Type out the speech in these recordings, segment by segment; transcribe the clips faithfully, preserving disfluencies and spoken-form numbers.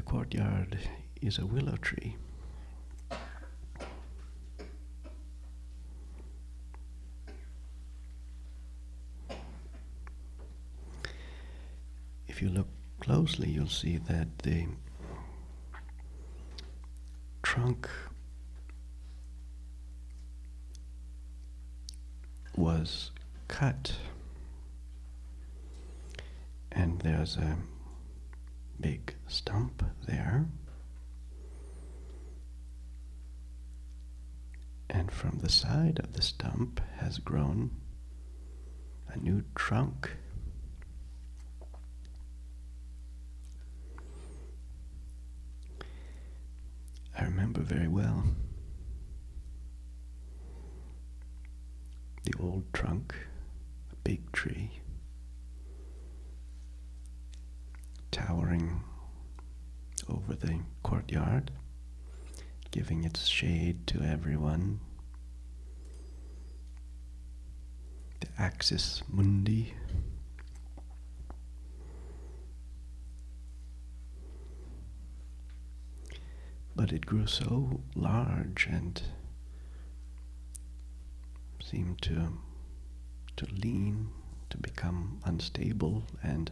courtyard is a willow tree. If you look closely, you'll see that the trunk was cut, and there's a big stump there, and from the side of the stump has grown a new trunk. I remember very well the old trunk, a big tree, towering over the courtyard, giving its shade to everyone. The axis mundi. But it grew so large and seemed to to lean, to become unstable, and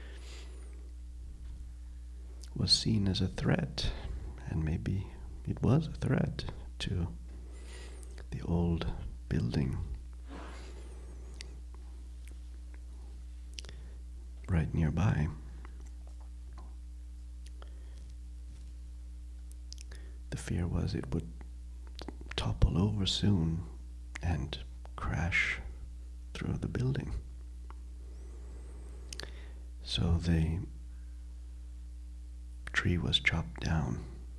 was seen as a threat, and maybe it was a threat to the old building right nearby. The fear was it would topple over soon and crash through the building. So the tree was chopped down.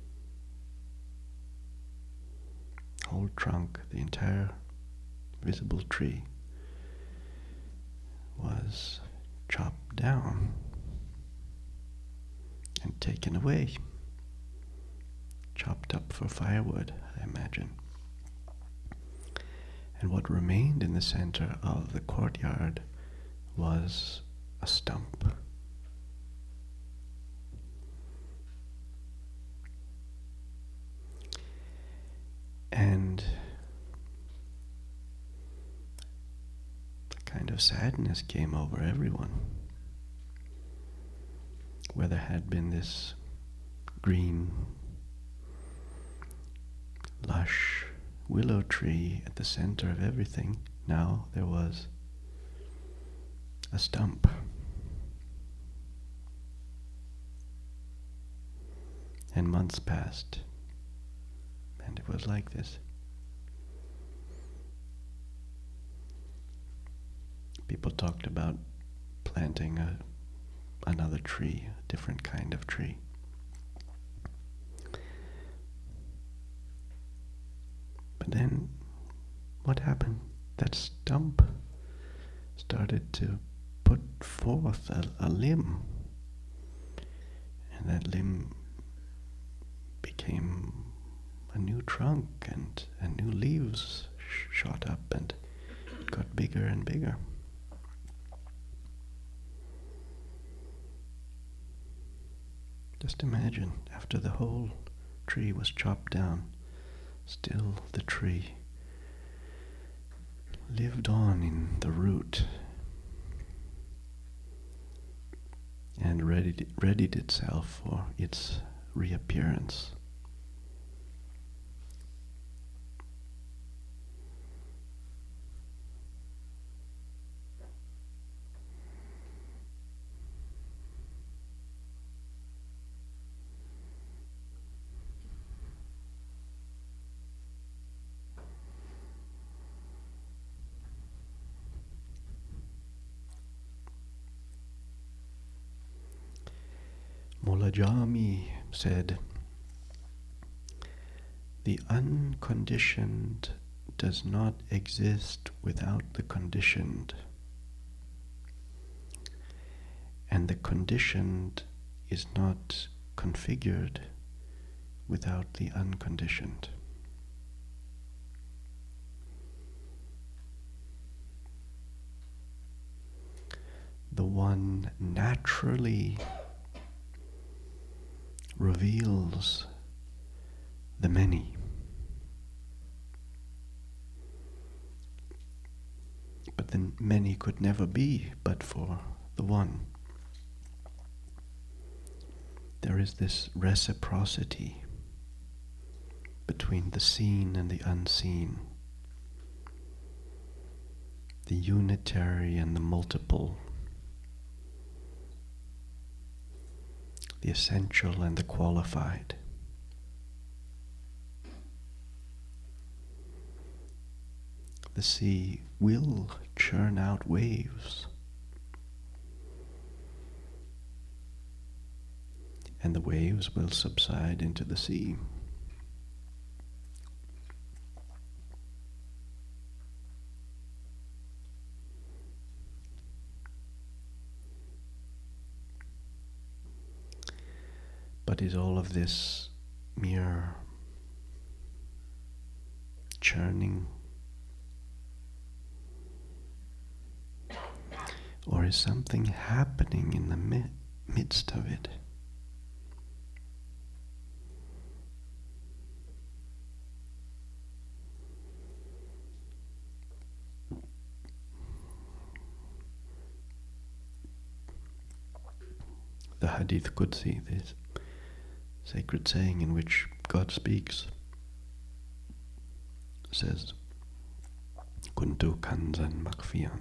Whole trunk, the entire visible tree was chopped down and taken away. Chopped up for firewood, I imagine. And what remained in the center of the courtyard was a stump. And a kind of sadness came over everyone, where there had been this green, lush willow tree at the center of everything. Now there was a stump. And months passed, and it was like this. People talked about planting a, another tree, a different kind of tree. But then, what happened? That stump started to put forth a, a limb, and that limb became a new trunk, and, and new leaves sh shot up, and it got bigger and bigger. Just imagine, after the whole tree was chopped down, still the tree lived on in the root and readied, readied itself for its reappearance. Molajami said, "The unconditioned does not exist without the conditioned, and the conditioned is not configured without the unconditioned." The one naturally reveals the many. But the many could never be but for the one. There is this reciprocity between the seen and the unseen, the unitary and the multiple, the essential and the qualified. The sea will churn out waves, and the waves will subside into the sea. But is all of this mere churning? Or is something happening in the mi- midst of it? The Hadith Qudsi, this sacred saying in which God speaks, says, Kuntu kanzan makfiyan,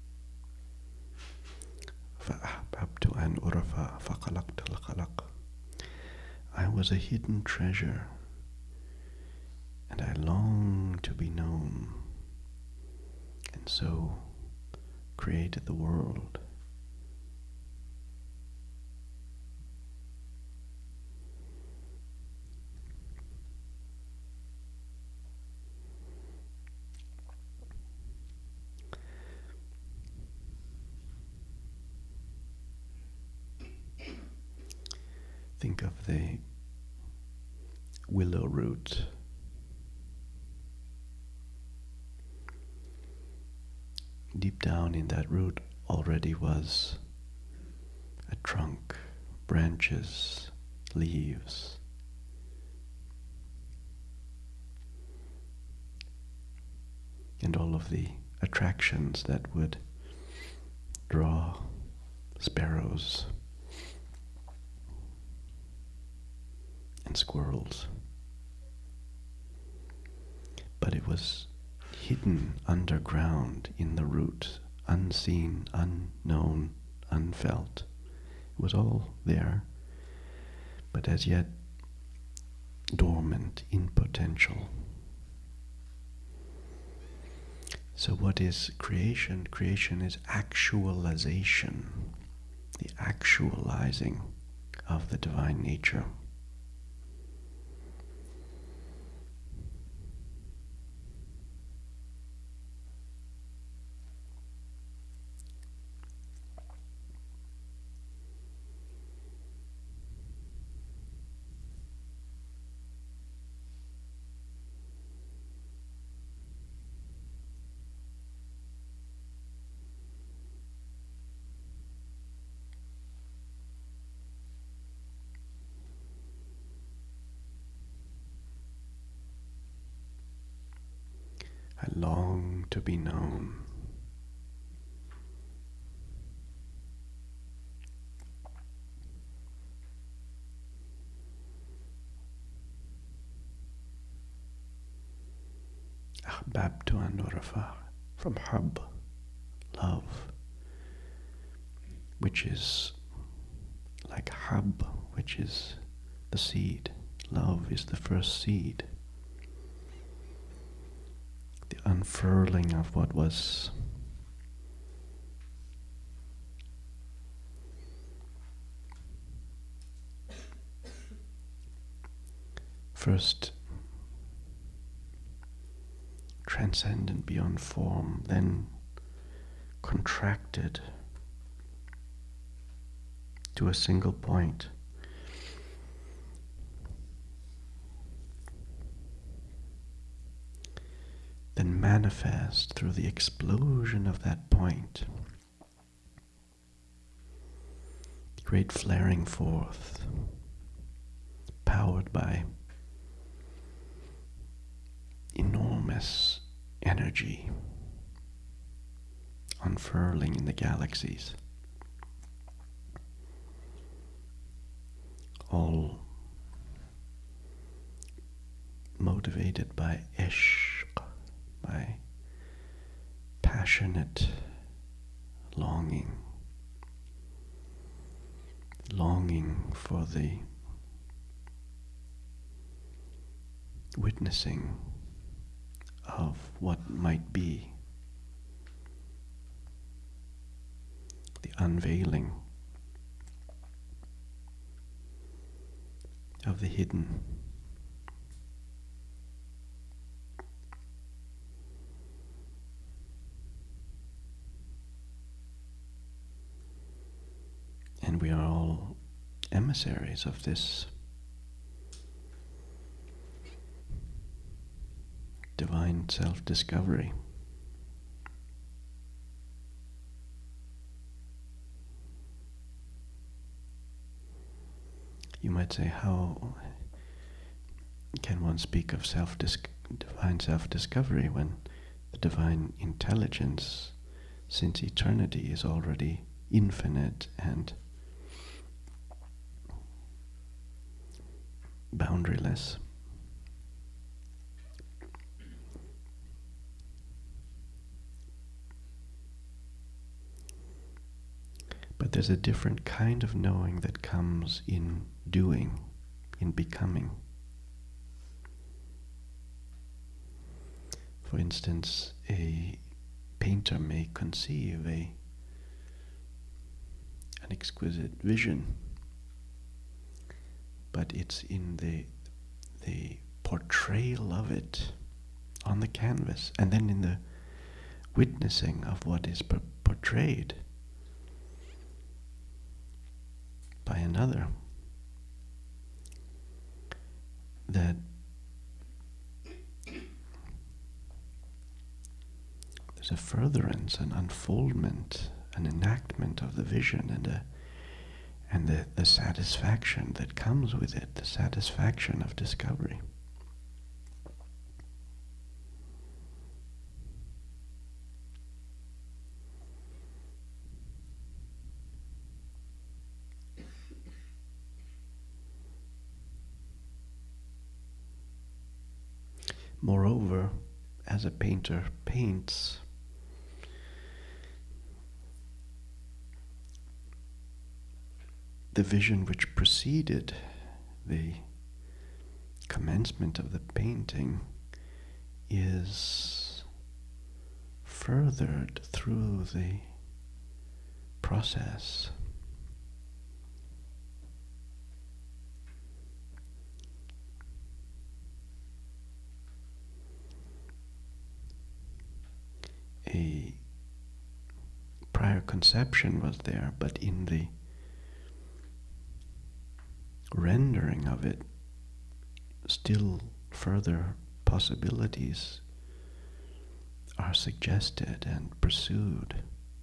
fa'ahbabtu an urafa faqalaqtu al-qalaq. I was a hidden treasure, and I long to be known, and so created the world. Think of the willow root. Deep down in that root already was a trunk, branches, leaves. And all of the attractions that would draw sparrows and squirrels. But it was hidden underground in the root, unseen, unknown, unfelt. It was all there, but as yet dormant, impotential. So what is creation? Creation is actualization, the actualizing of the divine nature. I long to be known. Ahbabtu an urafa, from hub, love, which is like hub, which is the seed. Love is the first seed. The unfurling of what was first transcendent beyond form, then contracted to a single point. Then manifest through the explosion of that point, the great flaring forth, powered by enormous energy unfurling in the galaxies, all motivated by ishq, by passionate longing, longing for the witnessing of what might be, the unveiling of the hidden. And we are all emissaries of this divine self-discovery. You might say, how can one speak of self divine self-discovery when the divine intelligence, since eternity, is already infinite and boundaryless? But there's a different kind of knowing that comes in doing, in becoming. For instance, a painter may conceive a an exquisite vision, but it's in the the portrayal of it on the canvas, and then in the witnessing of what is por- portrayed by another, that there's a furtherance, an unfoldment, an enactment of the vision, and a and the, the satisfaction that comes with it, the satisfaction of discovery. Moreover, as a painter paints, the vision which preceded the commencement of the painting is furthered through the process. A prior conception was there, but in the rendering of it, still further possibilities are suggested and pursued.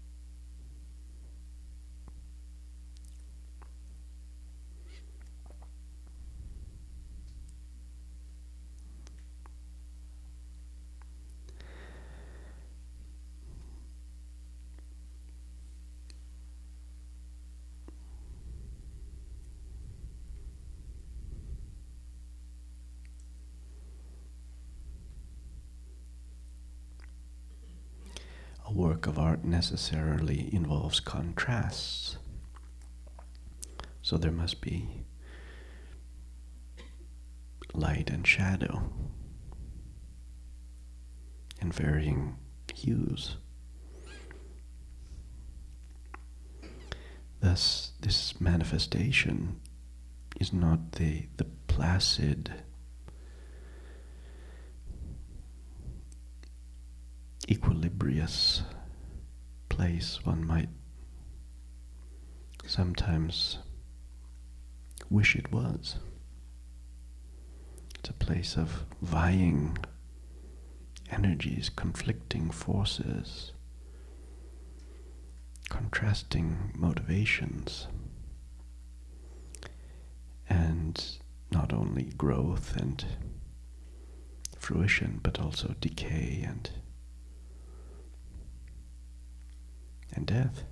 A work of art necessarily involves contrasts. So there must be light and shadow and varying hues. Thus, this manifestation is not the, the placid, equilibrious place one might sometimes wish it was. It's a place of vying energies, conflicting forces, contrasting motivations. And not only growth and fruition, but also decay and and death.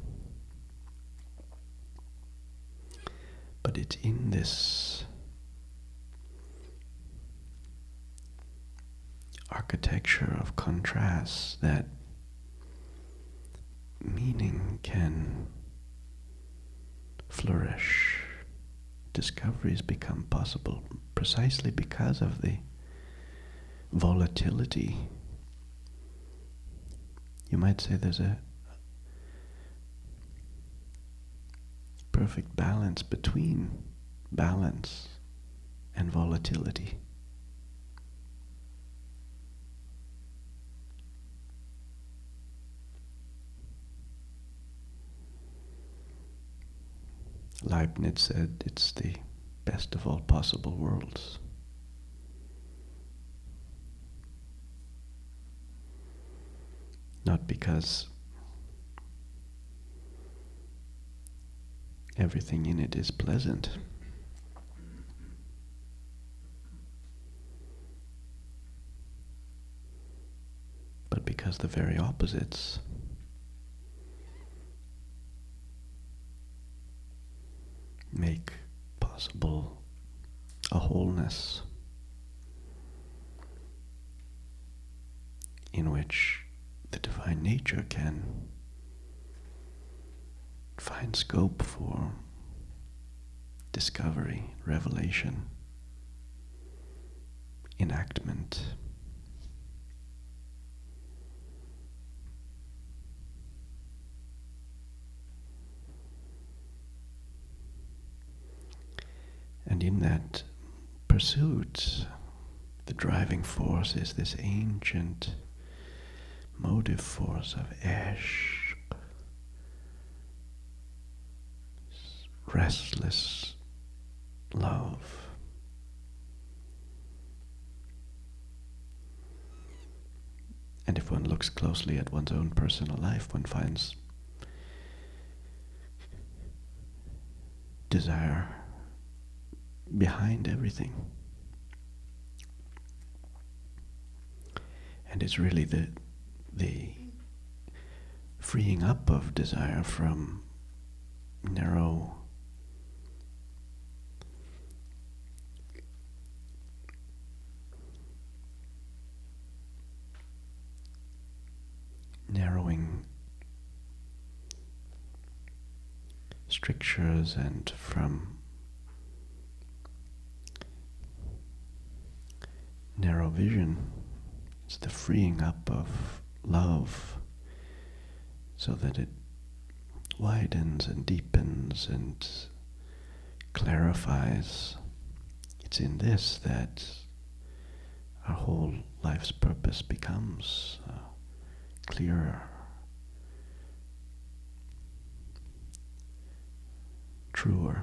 But it's in this architecture of contrasts that meaning can flourish. Discoveries become possible precisely because of the volatility. You might say there's a perfect balance between balance and volatility. Leibniz said it's the best of all possible worlds. Not because everything in it is pleasant, but because the very opposites make possible a wholeness in which the divine nature can find scope for discovery, revelation, enactment. And in that pursuit, the driving force is this ancient motive force of Ishq, restless love. And if one looks closely at one's own personal life, one finds desire behind everything. And it's really the the freeing up of desire from narrow narrowing strictures and from narrow vision. It's the freeing up of love so that it widens and deepens and clarifies. It's in this that our whole life's purpose becomes uh, clearer, truer.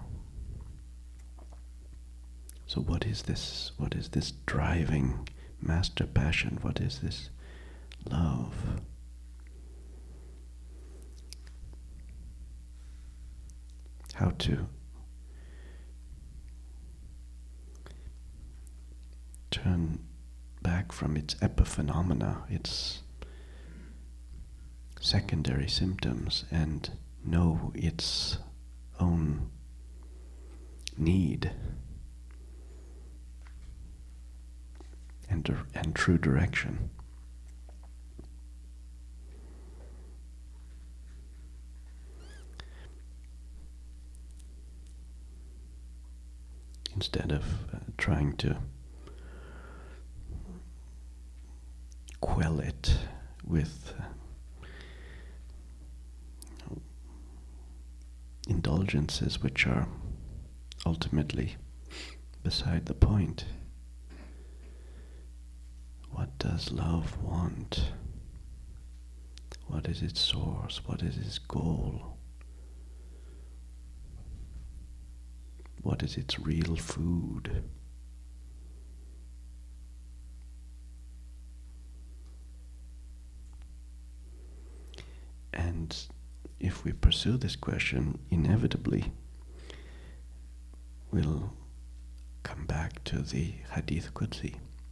So what is this? What is this driving master passion? What is this love? How to turn back from its epiphenomena, its secondary symptoms, and know its own need and, and true direction. Instead of uh, trying to quell it with uh, indulgences which are ultimately beside the point. What does love want? What is its source? What is its goal? What is its real food? And if we pursue this question, inevitably we'll come back to the Hadith Qudsi.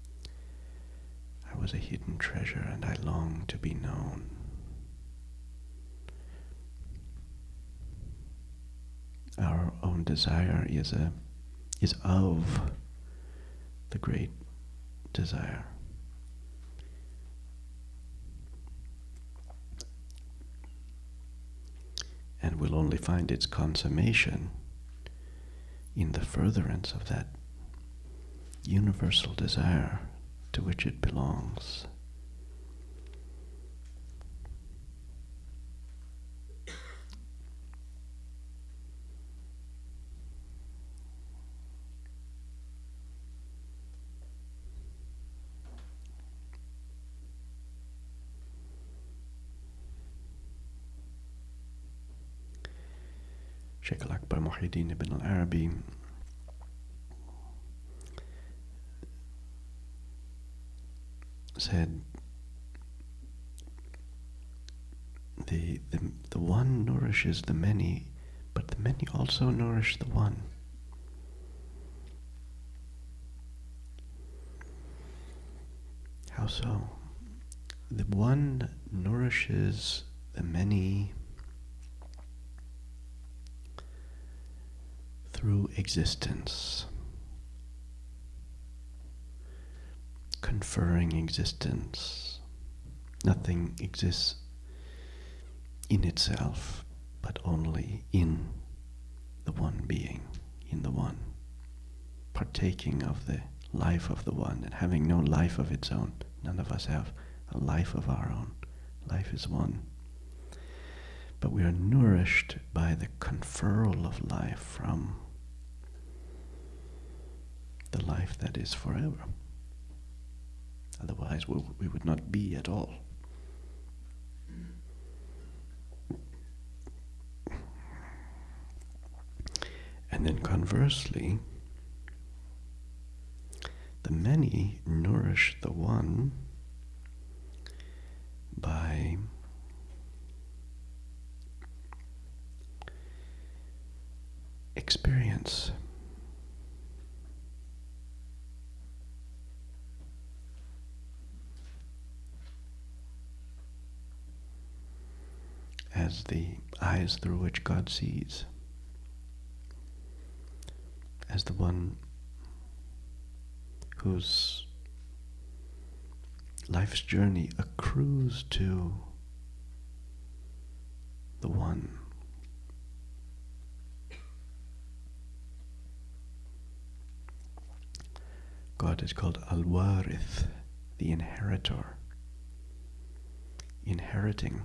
I was a hidden treasure and I long to be known. Our own desire is a is of the great desire. And will only find its consummation in the furtherance of that universal desire to which it belongs. Sheikh al-Akbar Muhyiddin ibn al-Arabi said, the, the, the one nourishes the many, but the many also nourish the one. How so? The one nourishes the many through existence, conferring existence. Nothing exists in itself, but only in the one being, in the one, partaking of the life of the one and having no life of its own. None of us have a life of our own. Life is one. But we are nourished by the conferral of life from the life that is forever. Otherwise we, we would not be at all. And then conversely, the many nourish the one by experience. As the eyes through which God sees, as the one whose life's journey accrues to the one. God is called Al-Warith, the inheritor, inheriting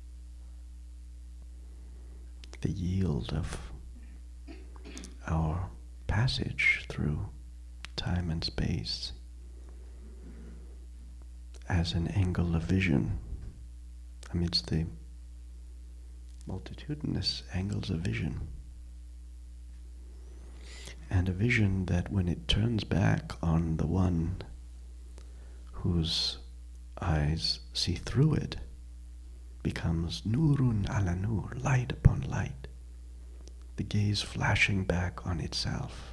the yield of our passage through time and space as an angle of vision amidst the multitudinous angles of vision. And a vision that when it turns back on the one whose eyes see through it becomes nurun ala nur, light upon light, the gaze flashing back on itself.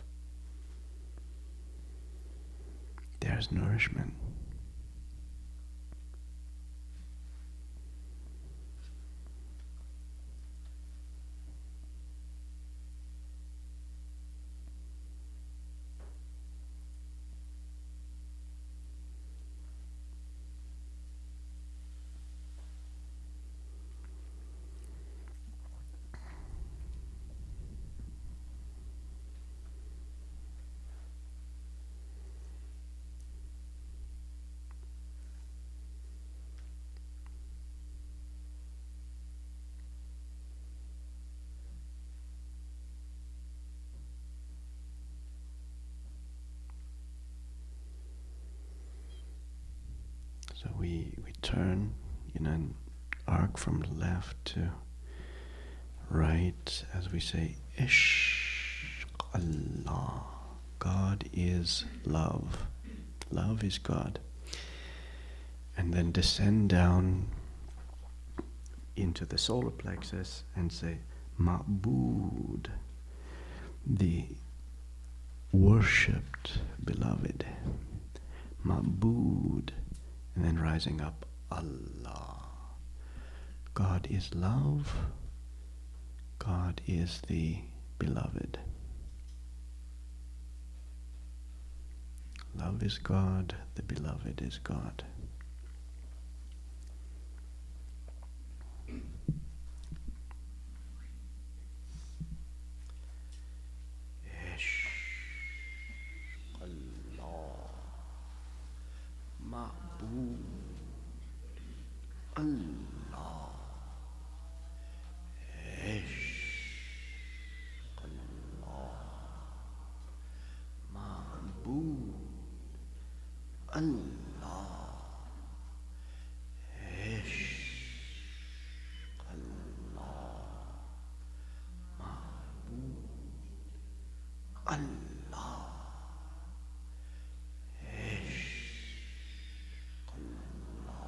There's nourishment. So we, we turn in an arc from left to right as we say, Ishq Allah. God is love. Love is God. And then descend down into the solar plexus and say, Ma'bud. The worshipped beloved, Ma'bud, and then rising up, Allah. God is love, God is the beloved. Love is God, the beloved is God. Ish. Allah. Ma'bud. Allah. Ish. Allah. Ma'bud. Allah. Ish. Allah. Ma'bud. Allah. Ish. Allah.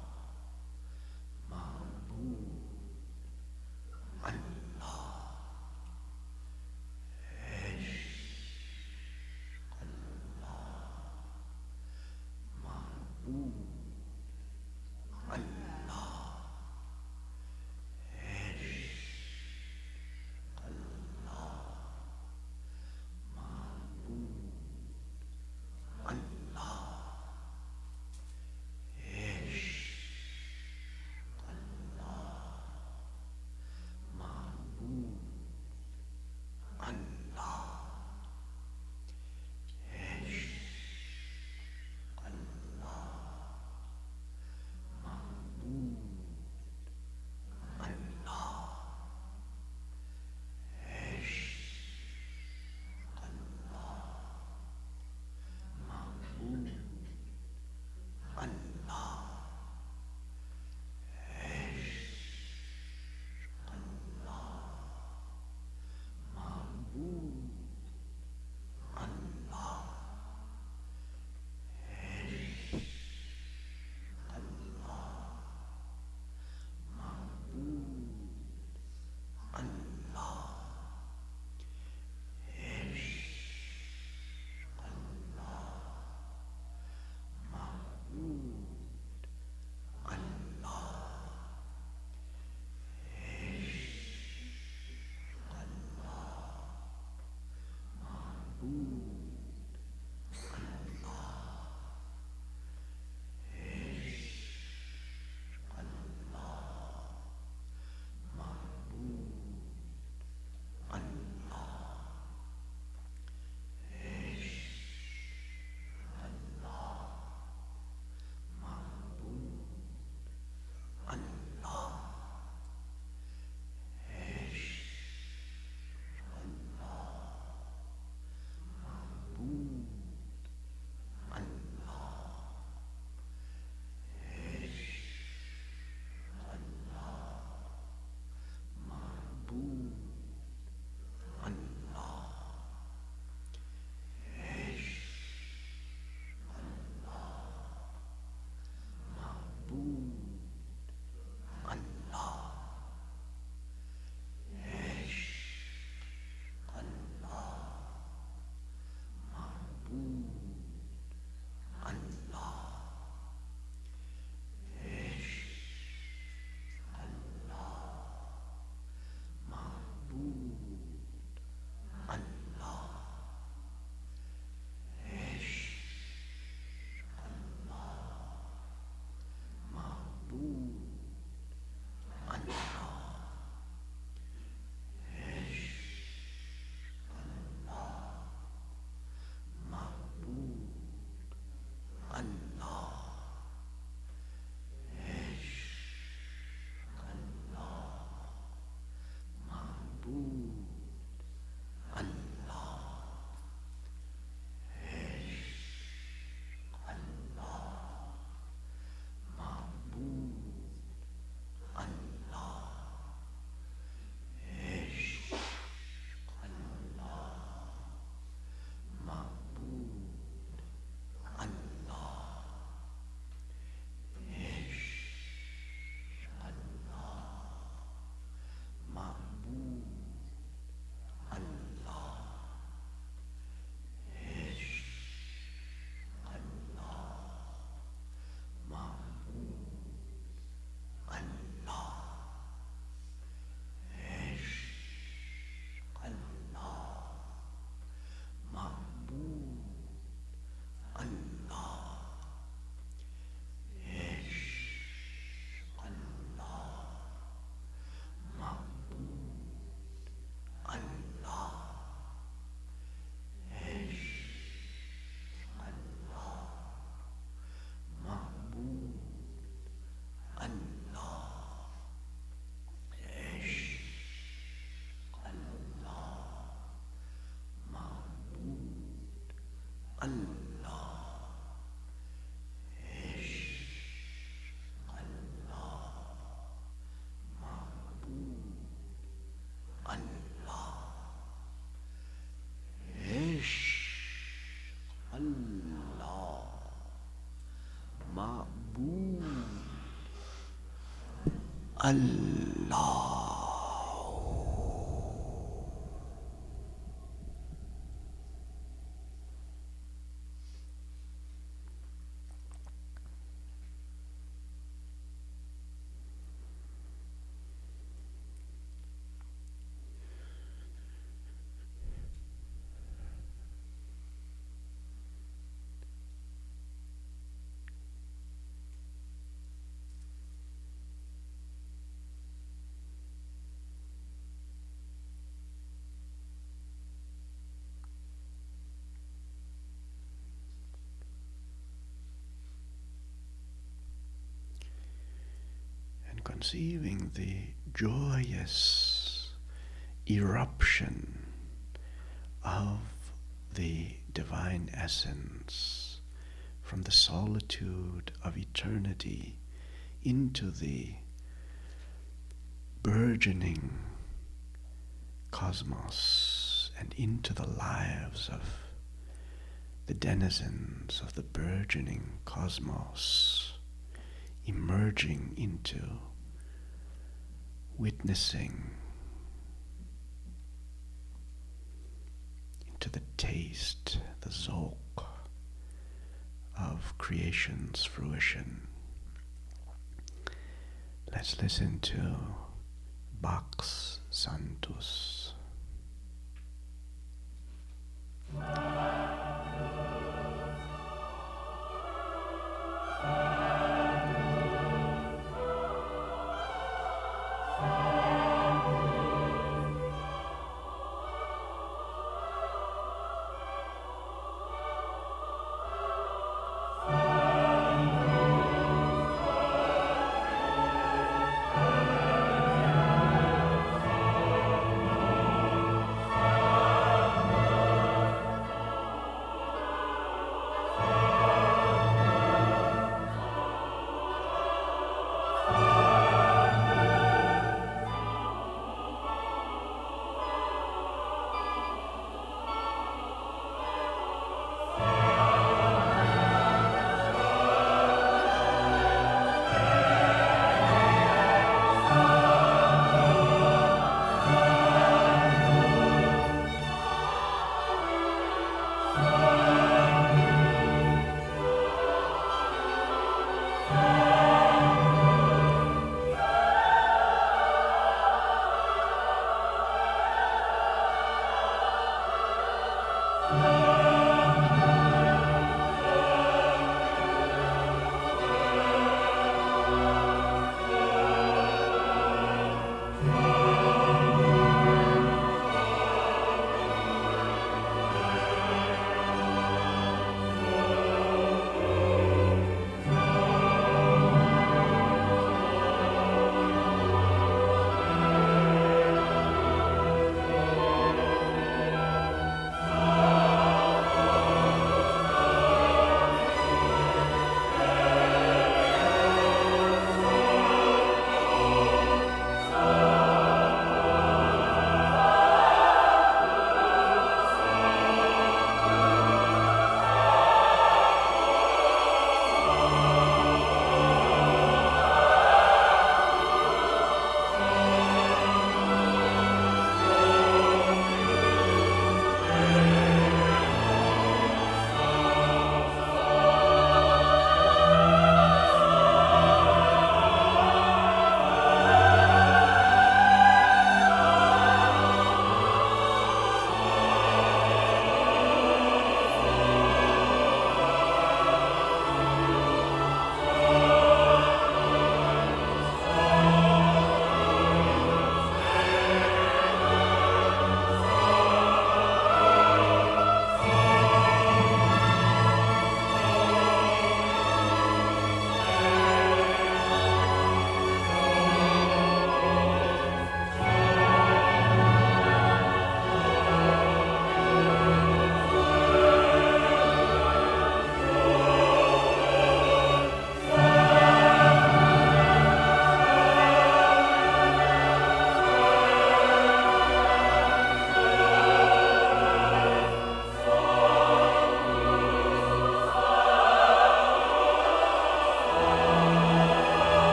Ma'bud. Allah. Ish. Allah. Ma'bud. Allah. Ish. Allah. Allah. Conceiving the joyous eruption of the divine essence from the solitude of eternity into the burgeoning cosmos and into the lives of the denizens of the burgeoning cosmos, emerging into witnessing, into the taste, the zok of creation's fruition. Let's listen to Bach's Santus.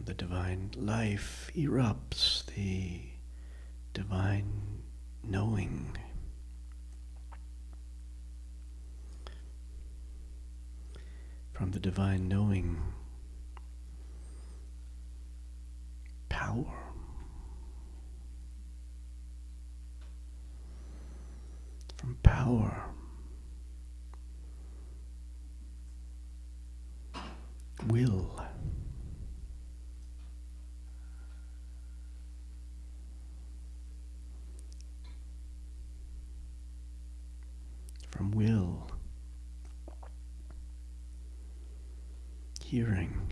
the divine life erupts the divine knowing. From the divine knowing, power. From power, will. From will, hearing.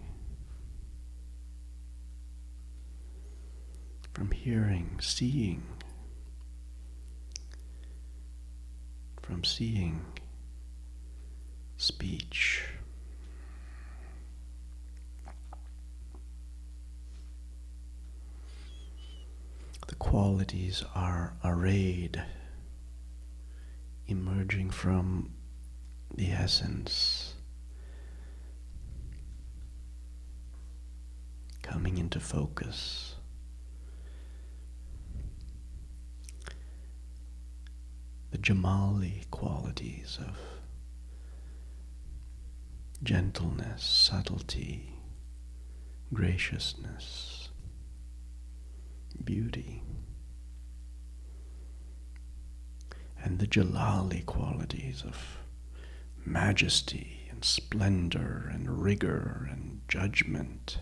From hearing, seeing. From seeing, speech. The qualities are arrayed, emerging from the essence, coming into focus. The Jamali qualities of gentleness, subtlety, graciousness, beauty. And the Jalali qualities of majesty and splendor and rigor and judgment.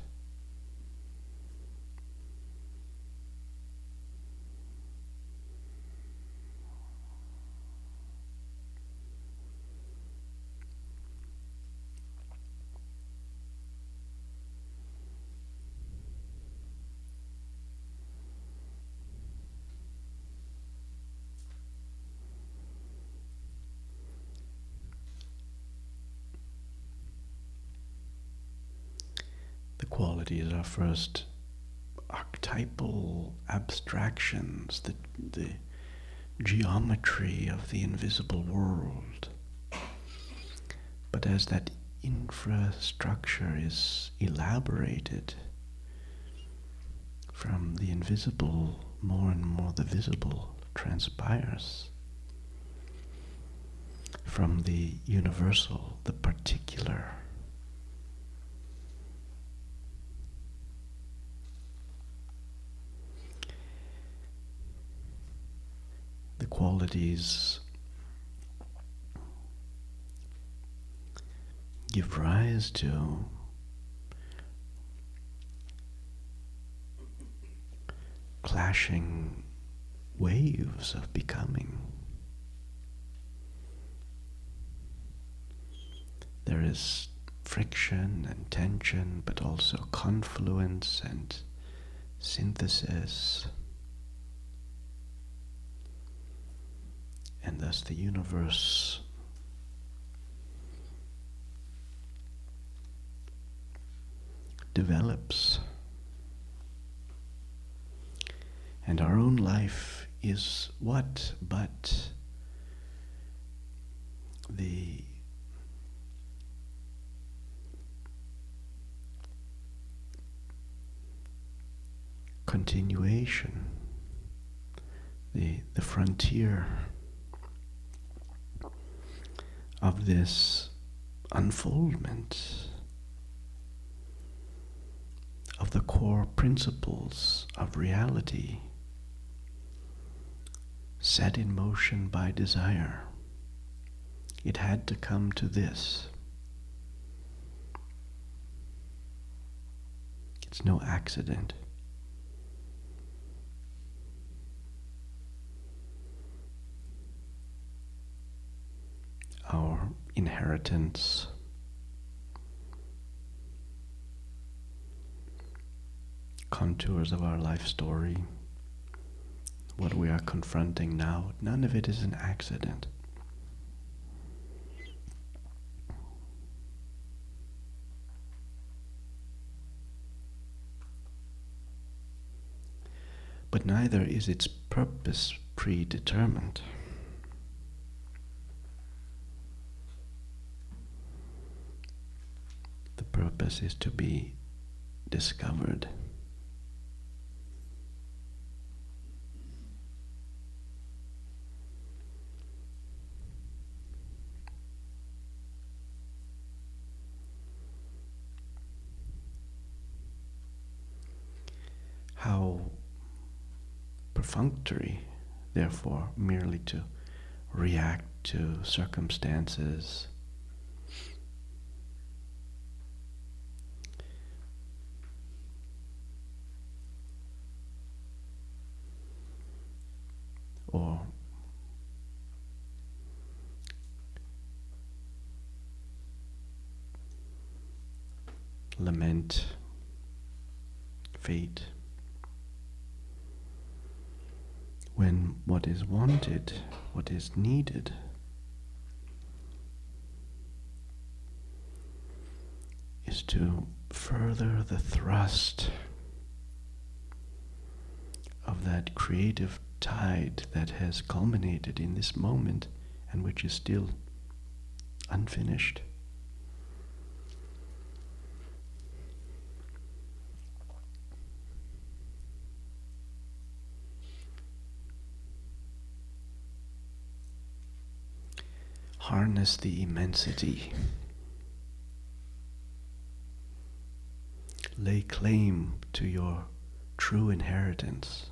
The qualities are first archetypal abstractions, the, the geometry of the invisible world. But as that infrastructure is elaborated, from the invisible, more and more the visible transpires. From the universal, the particular. The qualities give rise to clashing waves of becoming. There is friction and tension, but also confluence and synthesis. And thus the universe develops. And our own life is what but the continuation, the, the frontier of this unfoldment of the core principles of reality set in motion by desire. It had to come to this. It's no accident. Our inheritance, contours of our life story, what we are confronting now, none of it is an accident. But neither is its purpose predetermined. The purpose is to be discovered. How perfunctory, therefore, merely to react to circumstances, or lament fate, when what is wanted, what is needed, is to further the thrust of that creative tide that has culminated in this moment and which is still unfinished. Harness the immensity. Lay claim to your true inheritance.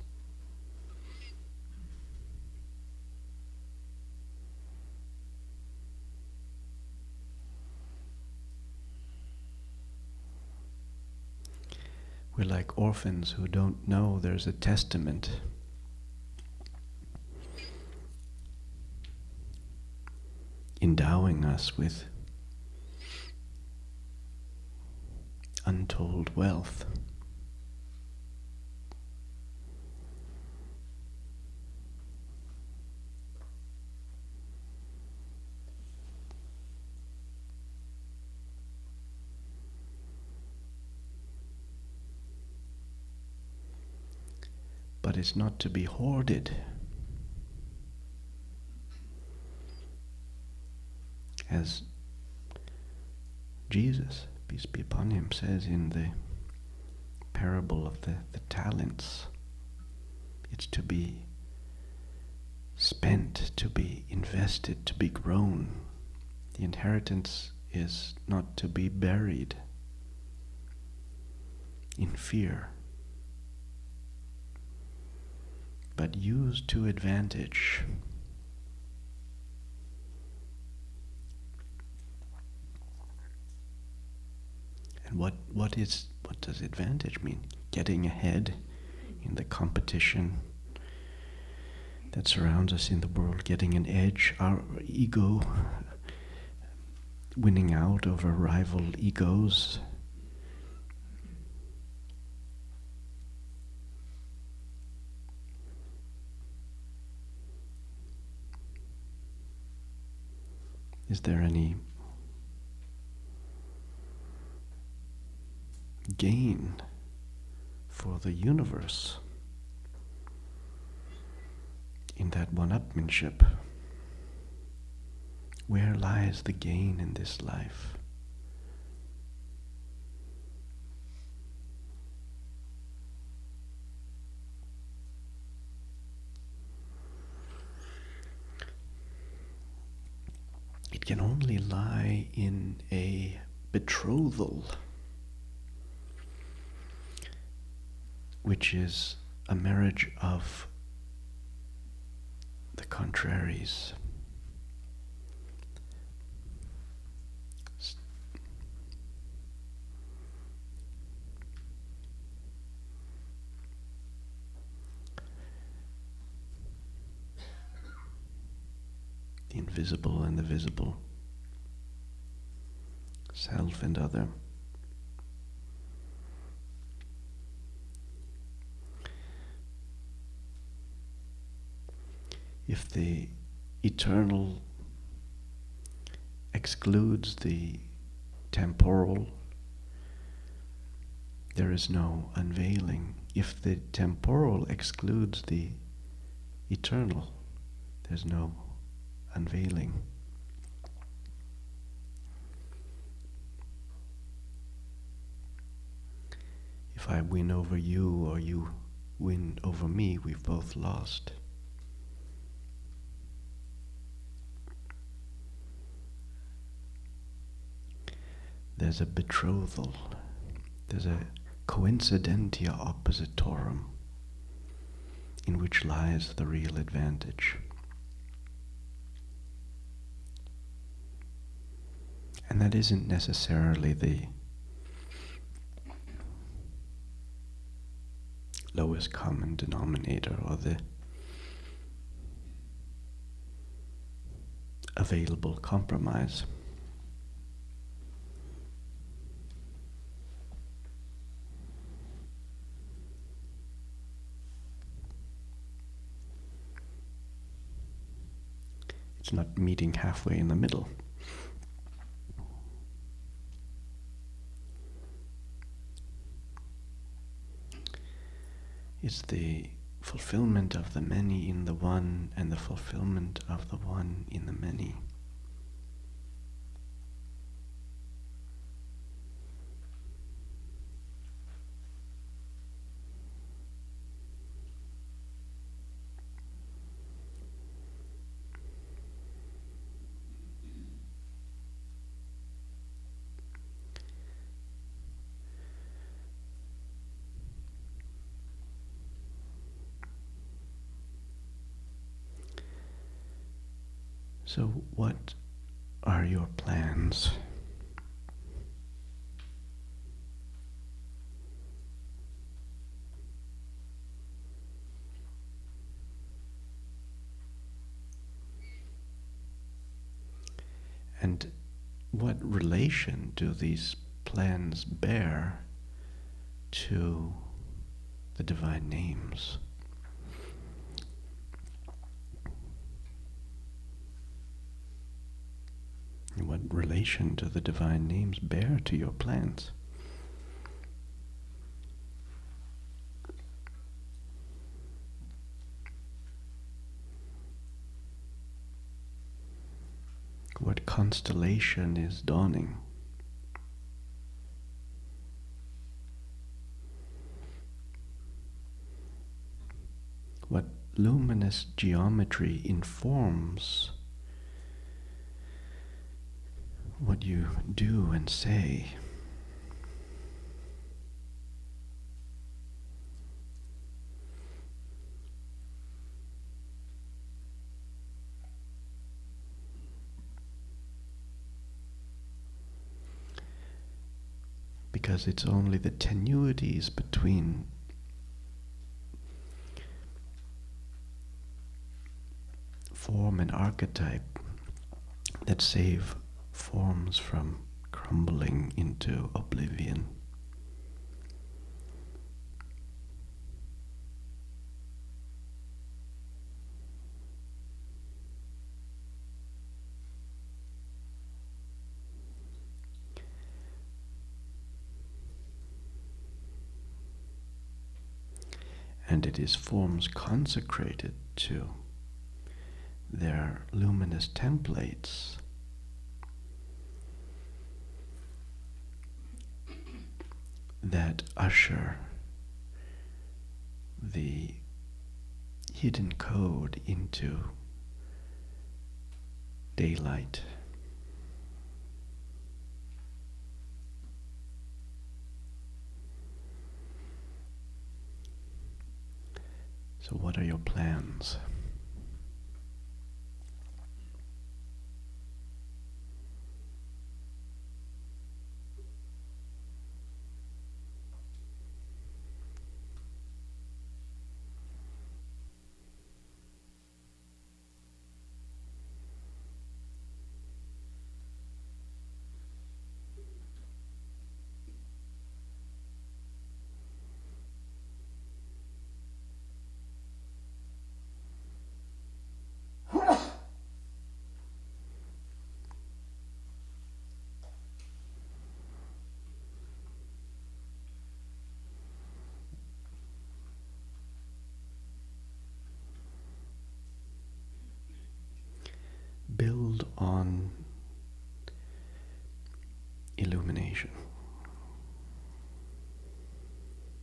We're like orphans who don't know there's a testament. Endowing us with untold wealth. But it's not to be hoarded. As Jesus, peace be upon him, says in the parable of the, the talents, it's to be spent, to be invested, to be grown. The inheritance is not to be buried in fear, but used to advantage. And what what is what does advantage mean? Getting ahead in the competition that surrounds us in the world, getting an edge, our ego, winning out over rival egos. Is there any gain for the universe in that one-upmanship? Where lies the gain in this life? It can only lie in a betrothal, which is a marriage of the contraries. The invisible and the visible, self and other. If the eternal excludes the temporal, there is no unveiling. If the temporal excludes the eternal, there's no unveiling. If I win over you or you win over me, we've both lost. There's a betrothal, there's a coincidentia oppositorum in which lies the real advantage. And that isn't necessarily the lowest common denominator or the available compromise. It's not meeting halfway in the middle. It's the fulfillment of the many in the one and the fulfillment of the one in the many. So what are your plans? And what relation do these plans bear to the divine names? What relation do the divine names bear to your plans? What constellation is dawning? What luminous geometry informs what you do and say? Because it's only the tenuities between form and archetype that save forms from crumbling into oblivion. And it is forms consecrated to their luminous templates that usher the hidden code into daylight. So what are your plans? Build on illumination.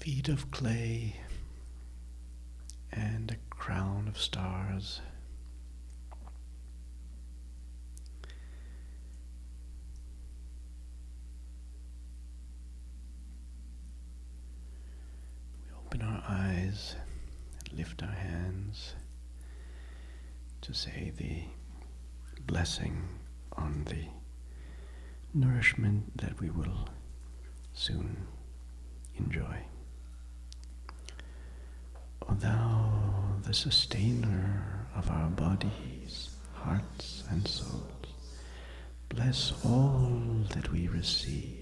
feet of clay and a crown of stars. We open our eyes and lift our hands to say the blessing on the nourishment that we will soon enjoy. O Thou, the sustainer of our bodies, hearts, and souls, bless all that we receive.